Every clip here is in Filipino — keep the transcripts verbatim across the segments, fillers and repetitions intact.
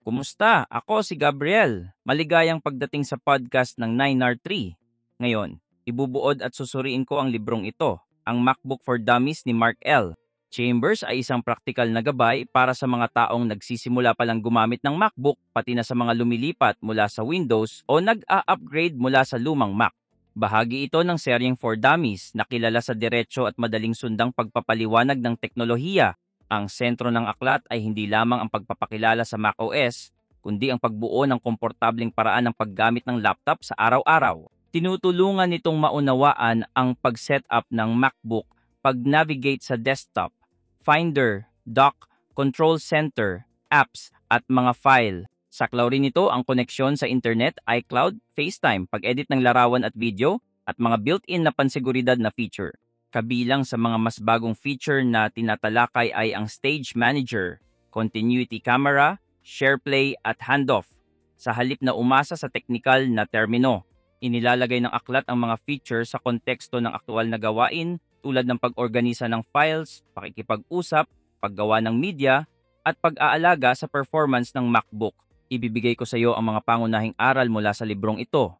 Kumusta? Ako si Gabriel. Maligayang pagdating sa podcast ng nine R three. Ngayon, ibubuod at susuriin ko ang librong ito, ang MacBook for Dummies ni Mark L. Chambers ay isang praktikal na gabay para sa mga taong nagsisimula pa lang gumamit ng MacBook, pati na sa mga lumilipat mula sa Windows o nag-a-upgrade mula sa lumang Mac. Bahagi ito ng seryeng For Dummies na kilala sa diretso at madaling sundang pagpapaliwanag ng teknolohiya. Ang sentro ng aklat ay hindi lamang ang pagpapakilala sa macOS, kundi ang pagbuo ng komportableng paraan ng paggamit ng laptop sa araw-araw. Tinutulungan nitong maunawaan ang pag-setup ng MacBook, pag-navigate sa desktop, Finder, Dock, Control Center, apps, at mga file. Saklaw rin ito ang koneksyon sa internet, iCloud, FaceTime, pag-edit ng larawan at video, at mga built-in na pansiguridad na feature. Kabilang sa mga mas bagong feature na tinatalakay ay ang Stage Manager, Continuity Camera, SharePlay at Handoff. Sa halip na umasa sa teknikal na termino, inilalagay ng aklat ang mga feature sa konteksto ng aktual na gawain tulad ng pag-organisa ng files, pakikipag-usap, paggawa ng media, at pag-aalaga sa performance ng MacBook. Ibibigay ko sa iyo ang mga pangunahing aral mula sa librong ito.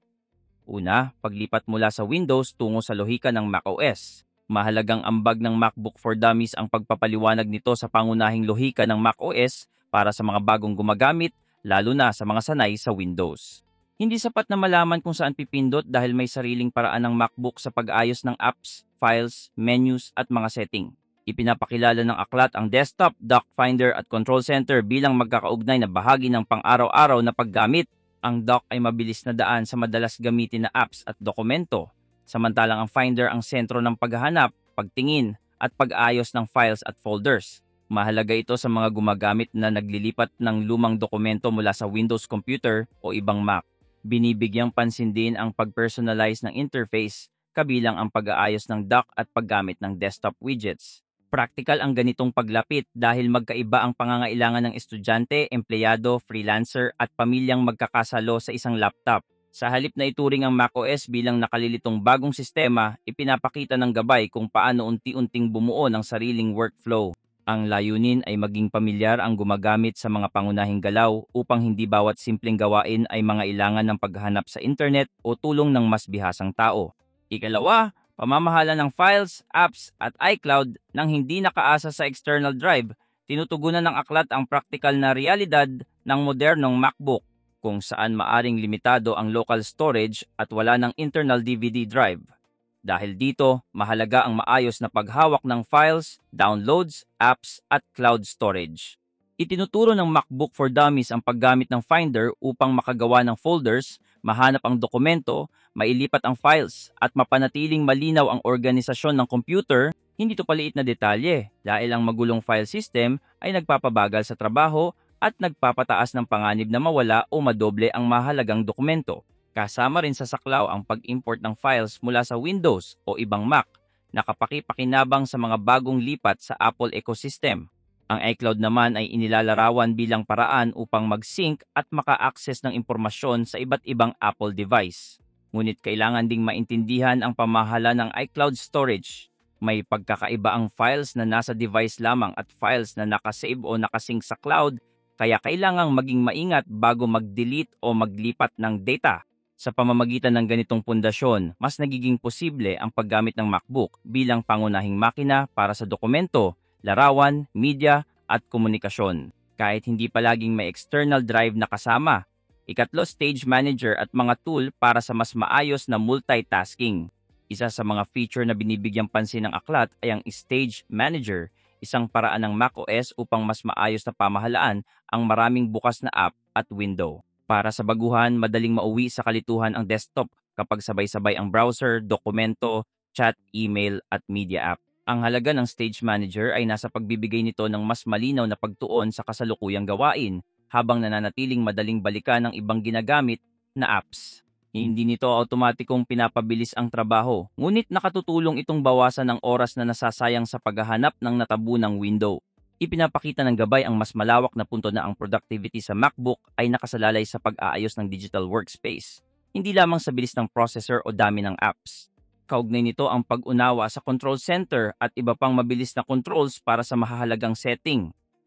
Una, paglipat mula sa Windows tungo sa lohika ng macOS. Mahalagang ambag ng MacBook for Dummies ang pagpapaliwanag nito sa pangunahing lohika ng macOS para sa mga bagong gumagamit, lalo na sa mga sanay sa Windows. Hindi sapat na malaman kung saan pipindot dahil may sariling paraan ng MacBook sa pag-ayos ng apps, files, menus at mga setting. Ipinapakilala ng aklat ang desktop, dock finder at control center bilang magkakaugnay na bahagi ng pang-araw-araw na paggamit. Ang dock ay mabilis na daan sa madalas gamitin na apps at dokumento, samantalang ang finder ang sentro ng paghahanap, pagtingin at pag-ayos ng files at folders. Mahalaga ito sa mga gumagamit na naglilipat ng lumang dokumento mula sa Windows computer o ibang Mac. Binibigyang pansin din ang pag-personalize ng interface, kabilang ang pag-aayos ng dock at paggamit ng desktop widgets. Praktikal ang ganitong paglapit dahil magkaiba ang pangangailangan ng estudyante, empleyado, freelancer at pamilyang magkakasalo sa isang laptop. Sa halip na ituring ang macOS bilang nakalilitong bagong sistema, ipinapakita ng gabay kung paano unti-unting bumuo ng sariling workflow. Ang layunin ay maging pamilyar ang gumagamit sa mga pangunahing galaw upang hindi bawat simpleng gawain ay mangailangan ng paghahanap sa internet o tulong ng mas bihasang tao. Ikalawa, pamamahala ng files, apps at iCloud nang hindi nakaasa sa external drive. Tinutugunan ng aklat ang praktikal na realidad ng modernong MacBook, kung saan maaring limitado ang local storage at wala ng internal D V D drive. Dahil dito, mahalaga ang maayos na paghawak ng files, downloads, apps at cloud storage. Itinuturo ng MacBook for Dummies ang paggamit ng Finder upang makagawa ng folders, mahanap ang dokumento, mailipat ang files, at mapanatiling malinaw ang organisasyon ng computer. Hindi ito paliit na detalye dahil ang magulong file system ay nagpapabagal sa trabaho at nagpapataas ng panganib na mawala o madoble ang mahalagang dokumento. Kasama rin sa saklaw ang pag-import ng files mula sa Windows o ibang Mac, nakapakipakinabang sa mga bagong lipat sa Apple ecosystem. Ang iCloud naman ay inilalarawan bilang paraan upang mag-sync at maka-access ng impormasyon sa iba't ibang Apple device. Ngunit kailangan ding maintindihan ang pamahala ng iCloud storage. May pagkakaiba ang files na nasa device lamang at files na nakasave o nakasync sa cloud, kaya kailangang maging maingat bago mag-delete o maglipat ng data. Sa pamamagitan ng ganitong pundasyon, mas nagiging posible ang paggamit ng MacBook bilang pangunahing makina para sa dokumento, larawan, media, at komunikasyon, kahit hindi palaging may external drive na kasama. Ikatlo, Stage Manager at mga tool para sa mas maayos na multitasking. Isa sa mga feature na binibigyang pansin ng aklat ay ang Stage Manager, isang paraan ng macOS upang mas maayos na pamahalaan ang maraming bukas na app at window. Para sa baguhan, madaling mauwi sa kalituhan ang desktop kapag sabay-sabay ang browser, dokumento, chat, email at media app. Ang halaga ng Stage Manager ay nasa pagbibigay nito ng mas malinaw na pagtuon sa kasalukuyang gawain habang nananatiling madaling balikan ng ibang ginagamit na apps. Hindi nito automatikong pinapabilis ang trabaho, ngunit nakatutulong itong bawasan ng oras na nasasayang sa paghahanap ng natabunang window. Ipinapakita ng gabay ang mas malawak na punto na ang productivity sa MacBook ay nakasalalay sa pag-aayos ng digital workspace, hindi lamang sa bilis ng processor o dami ng apps. Kaugnay nito ang pag-unawa sa control center at iba pang mabilis na controls para sa mahahalagang setting.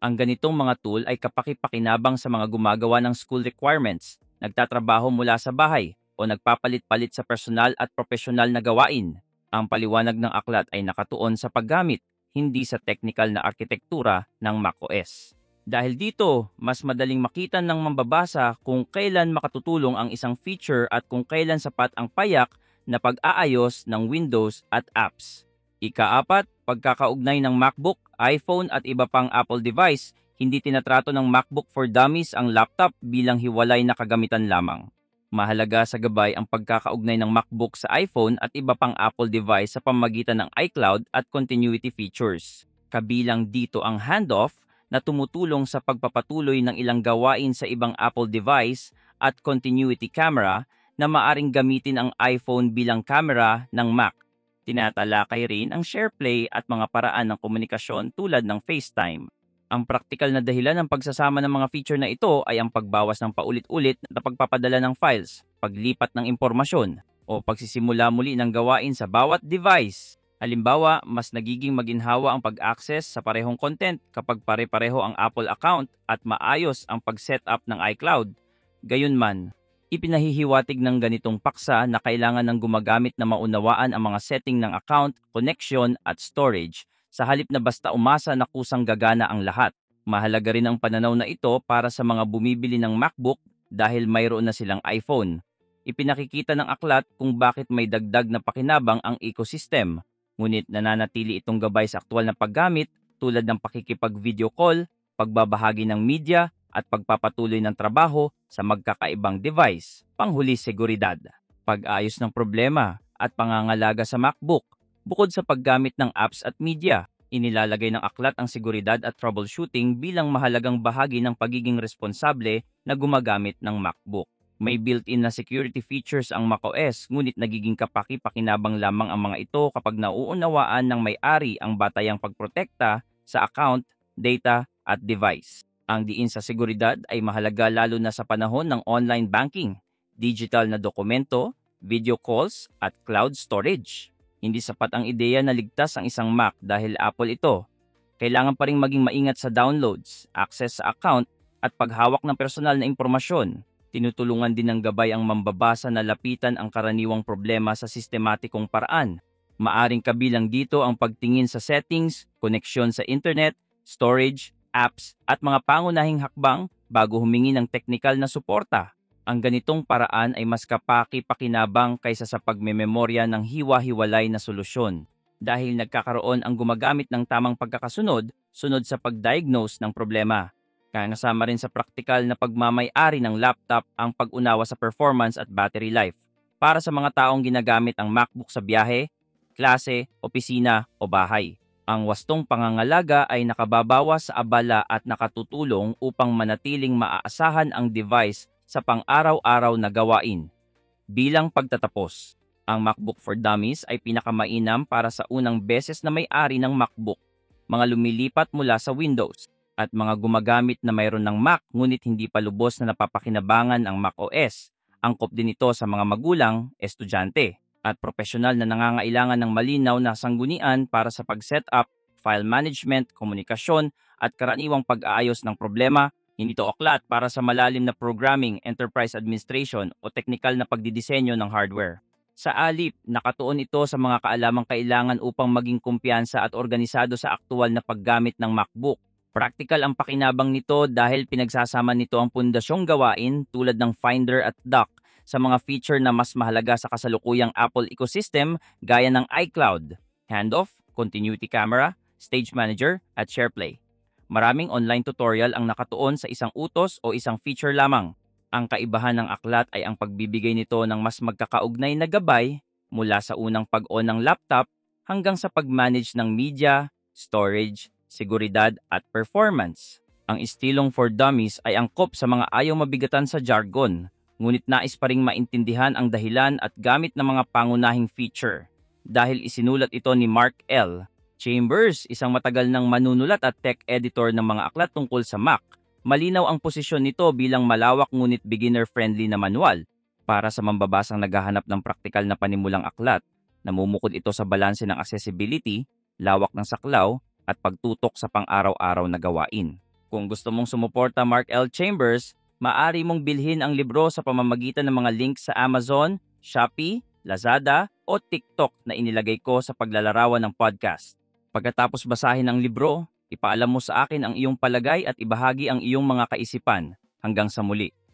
Ang ganitong mga tool ay kapaki-pakinabang sa mga gumagawa ng school requirements, nagtatrabaho mula sa bahay, o nagpapalit-palit sa personal at profesional na gawain. Ang paliwanag ng aklat ay nakatuon sa paggamit, hindi sa technical na arkitektura ng macOS. Dahil dito, mas madaling makita ng mambabasa kung kailan makatutulong ang isang feature at kung kailan sapat ang payak na pag-aayos ng Windows at apps. Ikaapat, pagkakaugnay ng MacBook, iPhone at iba pang Apple device, hindi tinatrato ng MacBook for Dummies ang laptop bilang hiwalay na kagamitan lamang. Mahalaga sa gabay ang pagkakaugnay ng MacBook sa iPhone at iba pang Apple device sa pamamagitan ng iCloud at continuity features. Kabilang dito ang handoff na tumutulong sa pagpapatuloy ng ilang gawain sa ibang Apple device at continuity camera na maaring gamitin ang iPhone bilang camera ng Mac. Tinatalakay rin ang SharePlay at mga paraan ng komunikasyon tulad ng FaceTime. Ang praktikal na dahilan ng pagsasama ng mga feature na ito ay ang pagbawas ng paulit-ulit na pagpapadala ng files, paglipat ng impormasyon, o pagsisimula muli ng gawain sa bawat device. Halimbawa, mas nagiging maginhawa ang pag-access sa parehong content kapag pare-pareho ang Apple account at maayos ang pag-setup ng iCloud. Gayunman, ipinahihiwatig ng ganitong paksa na kailangan ng gumagamit na maunawaan ang mga setting ng account, connection at storage sa halip na basta umasa na kusang gagana ang lahat. Mahalaga rin ang pananaw na ito para sa mga bumibili ng MacBook dahil mayroon na silang iPhone. Ipinakikita ng aklat kung bakit may dagdag na pakinabang ang ecosystem. Ngunit nananatili itong gabay sa aktwal na paggamit tulad ng pakikipag-video call, pagbabahagi ng media, at pagpapatuloy ng trabaho sa magkakaibang device. Panghuli, seguridad, pag-ayos ng problema, at pangangalaga sa MacBook. Bukod sa paggamit ng apps at media, inilalagay ng aklat ang seguridad at troubleshooting bilang mahalagang bahagi ng pagiging responsable na gumagamit ng MacBook. May built-in na security features ang macOS, ngunit nagiging kapaki-pakinabang lamang ang mga ito kapag nauunawaan ng may-ari ang batayang pagprotekta sa account, data, at device. Ang diin sa seguridad ay mahalaga lalo na sa panahon ng online banking, digital na dokumento, video calls, at cloud storage. Hindi sapat ang ideya na ligtas ang isang Mac dahil Apple ito. Kailangan pa ring maging maingat sa downloads, access sa account, at paghawak ng personal na impormasyon. Tinutulungan din ng gabay ang mambabasa na lapitan ang karaniwang problema sa sistematikong paraan. Maaring kabilang dito ang pagtingin sa settings, koneksyon sa internet, storage, apps, at mga pangunahing hakbang bago humingi ng teknikal na suporta. Ang ganitong paraan ay mas kapaki-pakinabang kaysa sa pagmememorya ng hiwa-hiwalay na solusyon dahil nagkakaroon ang gumagamit ng tamang pagkakasunod sunod sa pag-diagnose ng problema. Kaya kasama rin sa praktikal na pagmamay-ari ng laptop ang pag-unawa sa performance at battery life para sa mga taong ginagamit ang MacBook sa biyahe, klase, opisina o bahay. Ang wastong pangangalaga ay nakababawas sa abala at nakatutulong upang manatiling maaasahan ang device sa pang-araw-araw na gawain. Bilang pagtatapos, ang MacBook for Dummies ay pinakamainam para sa unang beses na may-ari ng MacBook, mga lumilipat mula sa Windows, at mga gumagamit na mayroon ng Mac ngunit hindi pa lubos na napapakinabangan ang macOS. Angkop din ito sa mga magulang, estudyante, at profesional na nangangailangan ng malinaw na sanggunian para sa pag-setup, file management, komunikasyon, at karaniwang pag-aayos ng problema. Hindi ito aklat para sa malalim na programming, enterprise administration, o teknikal na pagdidisenyo ng hardware. Sa alip, nakatuon ito sa mga kaalamang kailangan upang maging kumpiyansa at organisado sa aktual na paggamit ng MacBook. Praktikal ang pakinabang nito dahil pinagsasama nito ang pundasyong gawain tulad ng Finder at Dock sa mga feature na mas mahalaga sa kasalukuyang Apple ecosystem gaya ng iCloud, Handoff, Continuity Camera, Stage Manager, at SharePlay. Maraming online tutorial ang nakatuon sa isang utos o isang feature lamang. Ang kaibahan ng aklat ay ang pagbibigay nito ng mas magkakaugnay na gabay mula sa unang pag-on ng laptop hanggang sa pag-manage ng media, storage, seguridad at performance. Ang istilong for dummies ay angkop sa mga ayaw mabigatan sa jargon, ngunit nais pa ring maintindihan ang dahilan at gamit ng mga pangunahing feature. Dahil isinulat ito ni Mark L. Chambers, isang matagal ng manunulat at tech editor ng mga aklat tungkol sa Mac, malinaw ang posisyon nito bilang malawak ngunit beginner-friendly na manual para sa mambabasang naghahanap ng praktikal na panimulang aklat. Namumukod ito sa balanse ng accessibility, lawak ng saklaw, at pagtutok sa pang-araw-araw na gawain. Kung gusto mong sumuporta Mark L. Chambers, maaari mong bilhin ang libro sa pamamagitan ng mga link sa Amazon, Shopee, Lazada o TikTok na inilagay ko sa paglalarawan ng podcast. Pagkatapos basahin ang libro, ipaalam mo sa akin ang iyong palagay at ibahagi ang iyong mga kaisipan. Hanggang sa muli.